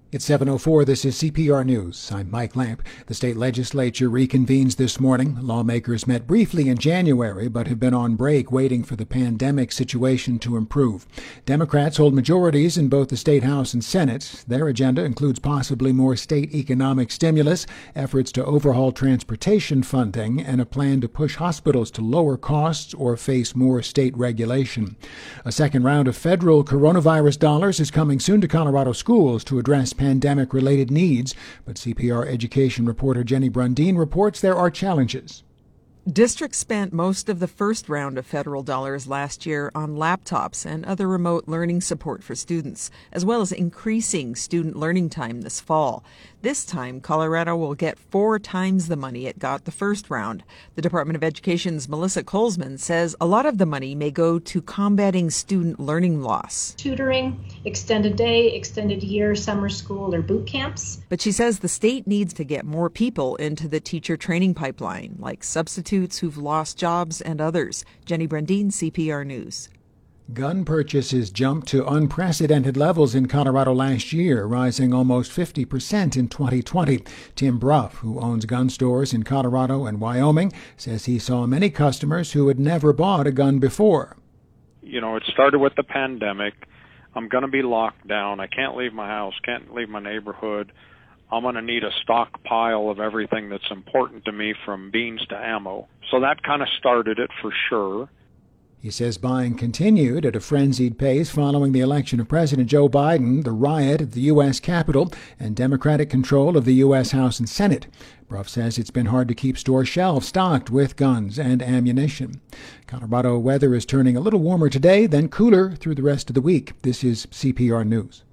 It's 7:04. This is CPR News. I'm Mike Lamp. The state legislature reconvenes this morning. Lawmakers met briefly in January, but have been on break waiting for the pandemic situation to improve. Democrats hold majorities in both the state House and Senate. Their agenda includes possibly more state economic stimulus, efforts to overhaul transportation funding, and a plan to push hospitals to lower costs or face more state regulation. A second round of federal coronavirus dollars is coming soon to Colorado schools to address pandemic-related needs, but CPR education reporter Jenny Brundin reports there are challenges. Districts spent most of the first round of federal dollars last year on laptops and other remote learning support for students, as well as increasing student learning time this fall. This time, Colorado will get 4 times the money it got the first round. The Department of Education's Melissa Colesman says a lot of the money may go to combating student learning loss. Tutoring, extended day, extended year, summer school, or boot camps. But she says the state needs to get more people into the teacher training pipeline, like substitutes who've lost jobs and others. Jenny Brundin, CPR News. Gun purchases jumped to unprecedented levels in Colorado last year, rising almost 50% in 2020. Tim Bruff, who owns gun stores in Colorado and Wyoming, says he saw many customers who had never bought a gun before. It started with the pandemic. I'm going to be locked down. I can't leave my house, can't leave my neighborhood. I'm going to need a stockpile of everything that's important to me, from beans to ammo. So that kind of started it for sure. He says buying continued at a frenzied pace following the election of President Joe Biden, the riot at the U.S. Capitol, and Democratic control of the U.S. House and Senate. Bruff says it's been hard to keep store shelves stocked with guns and ammunition. Colorado weather is turning a little warmer today, then cooler through the rest of the week. This is CPR News.